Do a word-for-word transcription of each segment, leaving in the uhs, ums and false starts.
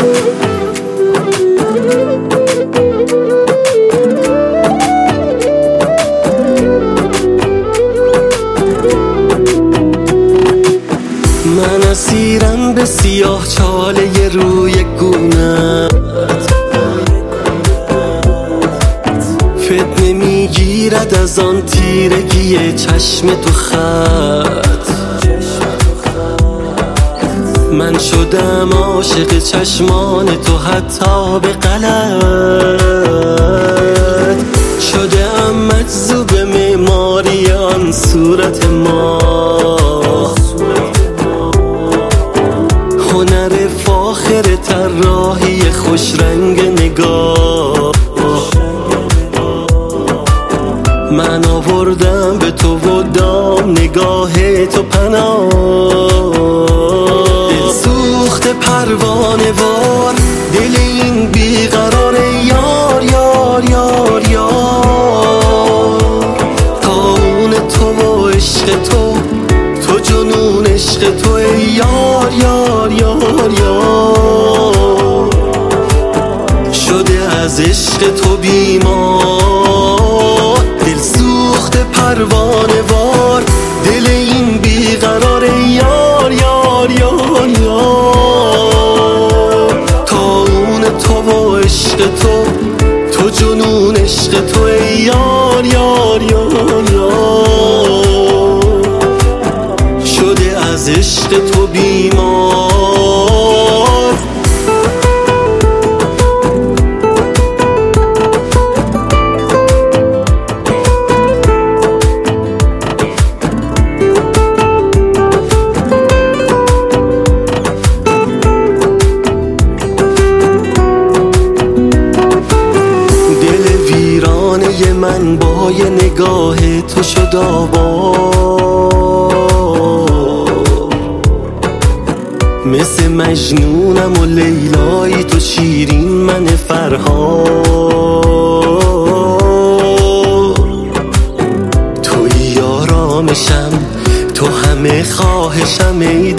من اسیرم به سیاه چاله روی گونت، فتنه میگیرد از آن تیرگی چشم تو خط. من شدم عاشق چشمان تو حتی به غلط، شده ام مجذوب معماری آن صورت ما. هنر فاخر طراحی خوش رنگ نگاه، من آوردم به تو و دام نگاه تو پناه. دل سوخت پروانه وار، دل این بیقرار یار یار یار یار. تاون تو و عشق تو، تو جنون عشق تو ای یار یار یار یار. شده از عشق تو بیمار، دل سوخت پروانه وار، دل این بیقرار یار یار یار یار. تاون تو و عشق تو، تو جنون عشق تو ای یار یار یار یار. شده از عشق تو بیمار. من با یه نگاه تو شد آباد، مثل مجنونم و لیلایی تو شیرین من فرهاد. توی آرامشم، تو همه خواهشم ای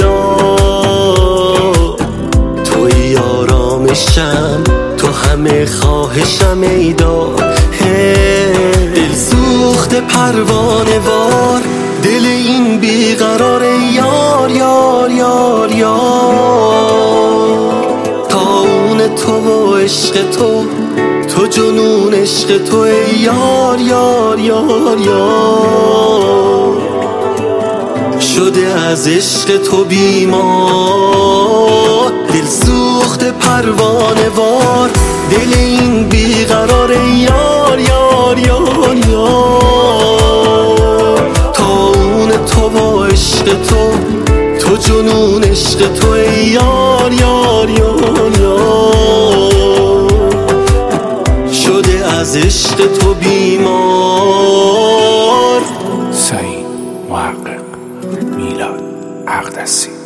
داد. توی آرامشم، تو همه خواهشم ای داد. دل سوخت پروانه وار، دل این بیقرار یار یار یار یار. تاون تو و عشق تو، تو جنون عشق تو ای یار یار یار یار. شده از عشق تو بیمار، دل سوخت پروانه وار، دل این بیقرار یار یار یار یار. تاون تو و عشق تو، تو جنون عشق تو ای یار یار یار یار. شده از عشق تو بیمار. سعید محقق، میلاد اقدسی.